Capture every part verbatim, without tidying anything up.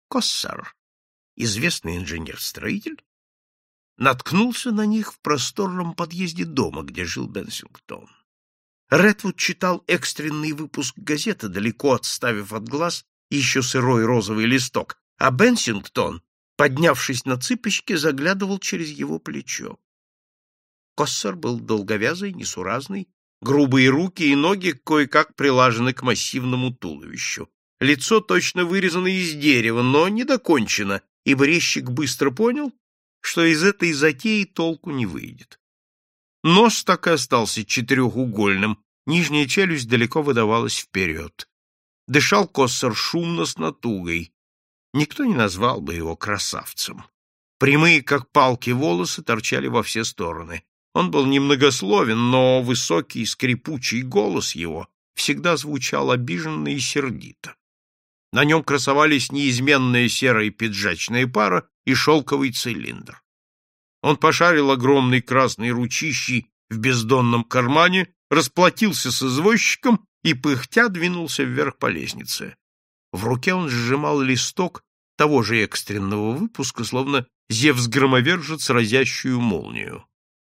Коссар, известный инженер-строитель, наткнулся на них в просторном подъезде дома, где жил Бенсингтон. Редвуд читал экстренный выпуск газеты, далеко отставив от глаз еще сырой розовый листок, а Бенсингтон, поднявшись на цыпочки, заглядывал через его плечо. Коссар был долговязый, несуразный, грубые руки и ноги кое-как прилажены к массивному туловищу. Лицо точно вырезано из дерева, но не докончено, ибо резчик быстро понял, что из этой затеи толку не выйдет. Нос так и остался четырехугольным, нижняя челюсть далеко выдавалась вперед. Дышал Коссар шумно, с натугой. Никто не назвал бы его красавцем. Прямые, как палки, волосы торчали во все стороны. Он был немногословен, но высокий скрипучий голос его всегда звучал обиженно и сердито. На нем красовались неизменная серая пиджачная пара и шелковый цилиндр. Он пошарил огромной красной ручищей в бездонном кармане, расплатился с извозчиком и, пыхтя, двинулся вверх по лестнице. В руке он сжимал листок того же экстренного выпуска, словно Зевс-громовержец, разящую молнию.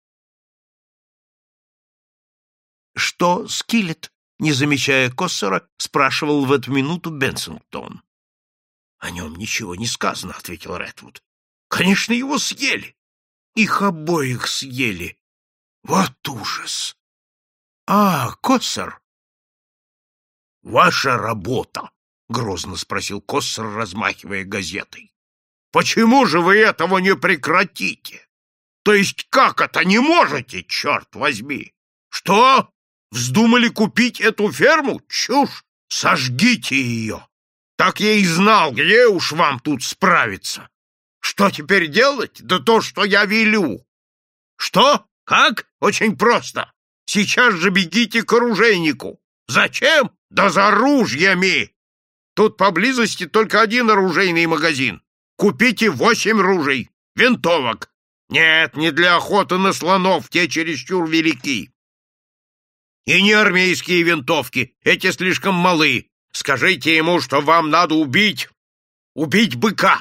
«Что, Скиллет?» — не замечая Коссара, спрашивал в эту минуту Бенсингтон. — О нем ничего не сказано, — ответил Редвуд. — Конечно, его съели. Их обоих съели. Вот ужас! — А, Коссар! — Ваша работа, — грозно спросил Коссар, размахивая газетой. — Почему же вы этого не прекратите? То есть как это не можете, черт возьми? Что? Вздумали купить эту ферму? Чушь! Сожгите ее! Так я и знал, где уж вам тут справиться. Что теперь делать? Да то, что я велю. Что? Как? Очень просто. Сейчас же бегите к оружейнику. Зачем? Да за ружьями. Тут поблизости только один оружейный магазин. Купите восемь ружей, винтовок. Нет, не для охоты на слонов, те чересчур велики. И не армейские винтовки, эти слишком малы. Скажите ему, что вам надо убить, убить быка.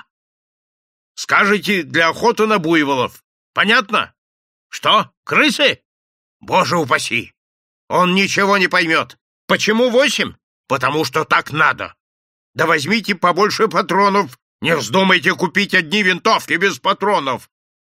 Скажите, для охоты на буйволов. Понятно? Что, крысы? Боже упаси! Он ничего не поймет. Почему восемь? Потому что так надо. Да возьмите побольше патронов. Не вздумайте купить одни винтовки без патронов.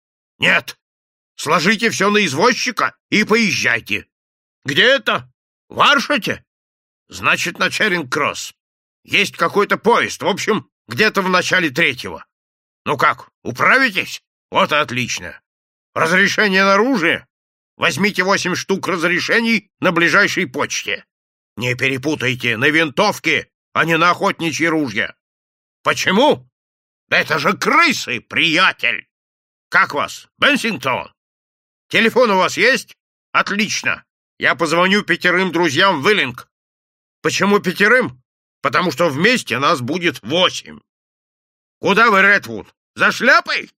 Нет, сложите все на извозчика и поезжайте. Где это? В Аршоте? Значит, на Черинг-Кросс. Есть какой-то поезд, в общем, где-то в начале третьего. Ну как, управитесь? Вот и отлично. Разрешение на оружие? Возьмите восемь штук разрешений на ближайшей почте. Не перепутайте, на винтовки, а не на охотничьи ружья. Почему? Это же крысы, приятель. Как вас, Бенсингтон? Телефон у вас есть? Отлично. Я позвоню пятерым друзьям в Иллинг. Почему пятерым? Потому что вместе нас будет восемь. Куда вы, Редвуд? За шляпой?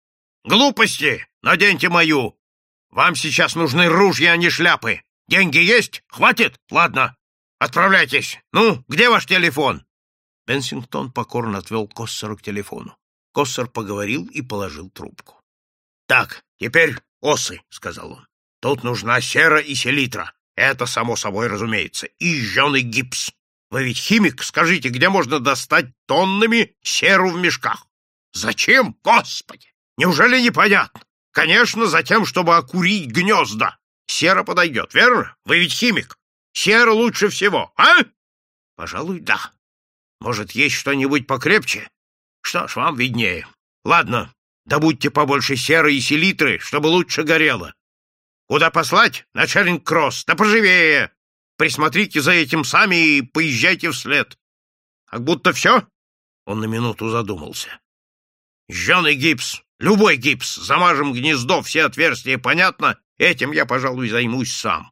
Глупости! Наденьте мою. Вам сейчас нужны ружья, а не шляпы. Деньги есть? Хватит? Ладно. Отправляйтесь. Ну, где ваш телефон? Бенсингтон покорно отвел Коссара к телефону. Коссар поговорил и положил трубку. — Так, теперь осы, — сказал он. — Тут нужна сера и селитра. Это, само собой, разумеется. И жженый гипс. Вы ведь химик, скажите, где можно достать тоннами серу в мешках? Зачем, Господи? Неужели непонятно? Конечно, за тем, чтобы окурить гнезда. Сера подойдет, верно? Вы ведь химик. Сера лучше всего, а? Пожалуй, да. Может, есть что-нибудь покрепче? Что ж, вам виднее. Ладно, добудьте побольше серы и селитры, чтобы лучше горело. Куда послать? На Черинг-Кросс. Да поживее. Присмотрите за этим сами и поезжайте вслед. Как будто все? Он на минуту задумался. Жженый гипс. Любой гипс. Замажем гнездо, все отверстия, понятно? Этим я, пожалуй, займусь сам.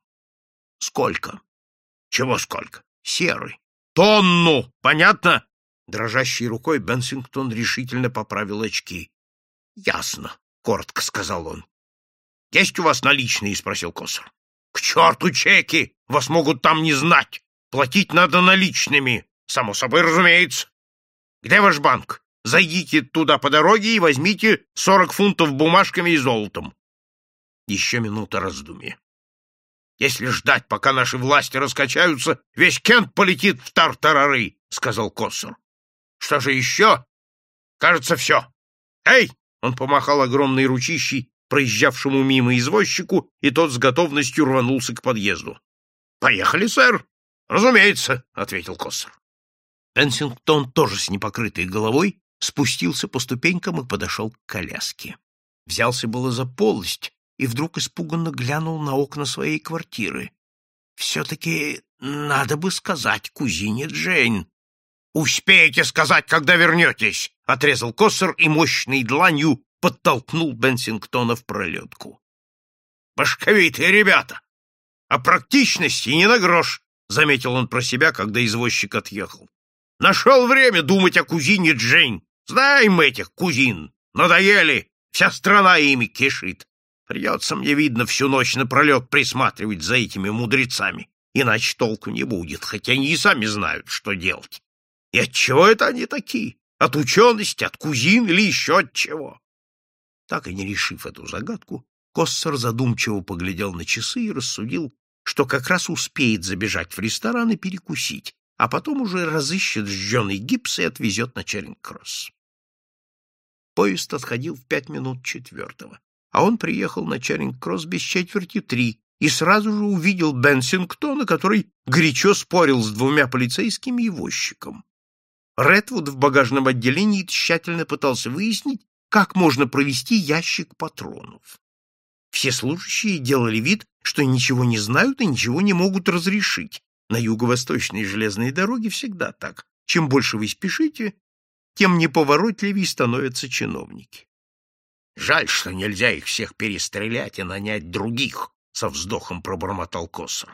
Сколько? Чего сколько? Серы. Тонну. Понятно? Дрожащей рукой Бенсингтон решительно поправил очки. Ясно, коротко сказал он. Есть у вас наличные? Спросил Коссар. К черту чеки! Вас могут там не знать. Платить надо наличными. Само собой, разумеется. Где ваш банк? Зайдите туда по дороге и возьмите сорок фунтов бумажками и золотом. Еще минута раздумья. Если ждать, пока наши власти раскачаются, весь Кент полетит в тартарары, — сказал Коссор. Что же еще? Кажется, все. Эй! Он помахал огромной ручищей проезжавшему мимо извозчику, и тот с готовностью рванулся к подъезду. — Поехали, сэр. — Разумеется, — ответил Коссор. Бенсингтон, тоже с непокрытой головой, спустился по ступенькам и подошел к коляске. Взялся было за полость и вдруг испуганно глянул на окна своей квартиры. Все-таки надо бы сказать кузине Джейн. — Успеете сказать, когда вернетесь! — отрезал Коссор и мощной дланью подтолкнул Бенсингтона в пролетку. — Башковитые ребята! А практичности не на грош! — заметил он про себя, когда извозчик отъехал. — Нашел время думать о кузине Джейн. Знаем мы этих кузин. Надоели. Вся страна ими кишит. Придется мне, видно, всю ночь напролет присматривать за этими мудрецами. Иначе толку не будет, хотя они и сами знают, что делать. И от чего это они такие? От учености, от кузин или еще от чего? Так и не решив эту загадку, Коссор задумчиво поглядел на часы и рассудил, что как раз успеет забежать в ресторан и перекусить, а потом уже разыщет жженый гипс и отвезет на Чаринг-Кросс. Поезд отходил в пять минут четвертого, а он приехал на Чаринг-Кросс без четверти три и сразу же увидел Бенсингтона, который горячо спорил с двумя полицейскими и возчиком. Редвуд в багажном отделении тщательно пытался выяснить, как можно провести ящик патронов. Все служащие делали вид, что ничего не знают и ничего не могут разрешить. На юго-восточной железной дороге всегда так. Чем больше вы спешите, тем неповоротливее становятся чиновники. Жаль, что нельзя их всех перестрелять и нанять других, — со вздохом пробормотал Коссор.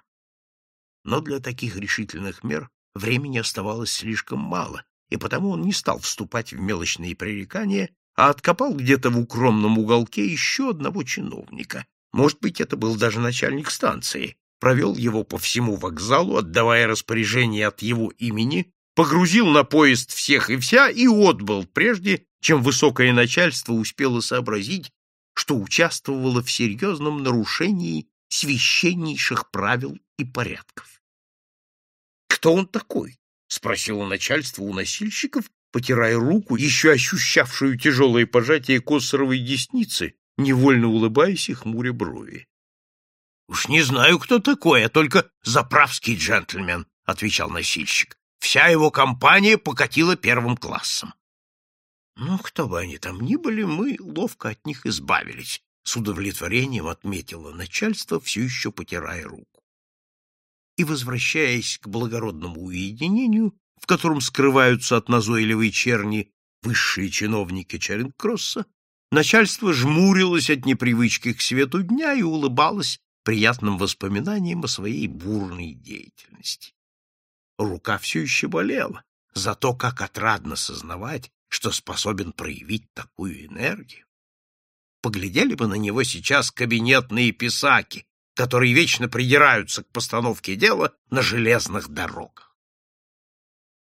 Но для таких решительных мер времени оставалось слишком мало, и потому он не стал вступать в мелочные пререкания, а откопал где-то в укромном уголке еще одного чиновника. Может быть, это был даже начальник станции. Провел его по всему вокзалу, отдавая распоряжение от его имени, погрузил на поезд всех и вся и отбыл, прежде чем высокое начальство успело сообразить, что участвовало в серьезном нарушении священнейших правил и порядков. «Кто он такой?» — спросило начальство у носильщиков, потирая руку, еще ощущавшую тяжелое пожатие Коссоровой десницы, невольно улыбаясь и хмуря брови. — Уж не знаю, кто такой, а только заправский джентльмен, — отвечал носильщик. Вся его компания покатила первым классом. — Ну, кто бы они там ни были, мы ловко от них избавились, — с удовлетворением отметило начальство, все еще потирая руку. И, возвращаясь к благородному уединению, в котором скрываются от назойливой черни высшие чиновники Чаринг-Кросса, начальство жмурилось от непривычки к свету дня и улыбалось приятным воспоминаниям о своей бурной деятельности. Рука все еще болела, зато как отрадно сознавать, что способен проявить такую энергию. Поглядели бы на него сейчас кабинетные писаки, которые вечно придираются к постановке дела на железных дорогах.